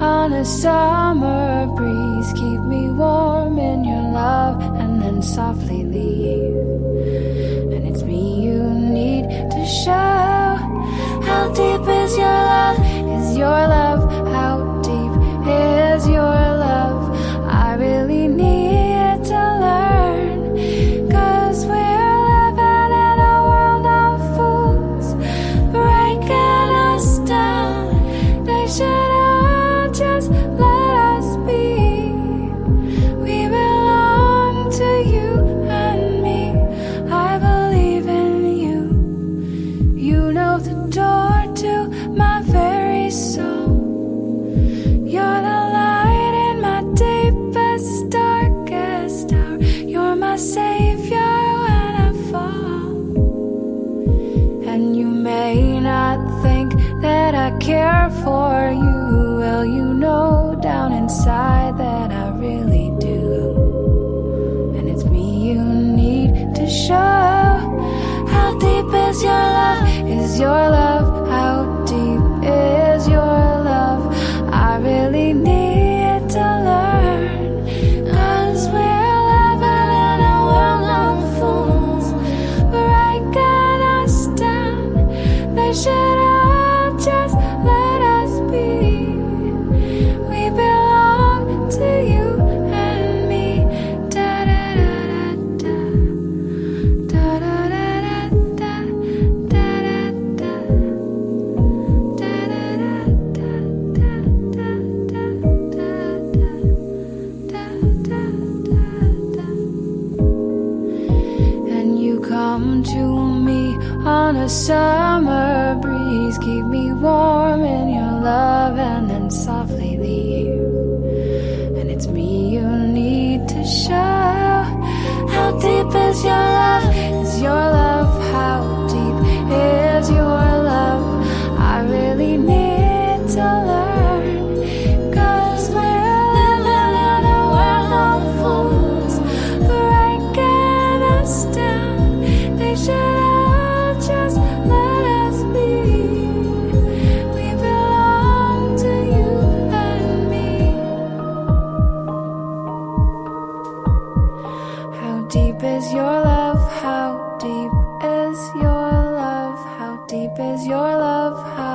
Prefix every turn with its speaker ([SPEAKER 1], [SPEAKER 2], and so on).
[SPEAKER 1] on a summer breeze. Keep me warm in your love and then softly leave. And it's me you need to show. How deep is your love? Is your love? How deep is your love? I really need to learn, 'cause we're living in a world of fools, breaking us down. They should all just let us be. We belong to you and me. I believe in you. You know the door to my very soul. You're the light in my deepest, darkest hour. You're my savior when I fall. And you may not think that I care for you. Well, you know down inside that I really do. And it's me you need to show. How deep is your love? Is your love? How deep is your love? I really need to learn, 'cause we're living in a world of fools, breaking us down. They should all just let us be. We belong to you and me. Da da da da da da da da da da da and you come to me on a summer breeze. Keep me warm in your love and then softly leave. And it's me you need to show. How deep is your love? Is your love? How deep is your love? I really need to learn, 'cause we're living in a world of fools, breaking us down. They should all just let us be. We belong to you and me. How deep is your love? How deep is your love? How deep is your love? How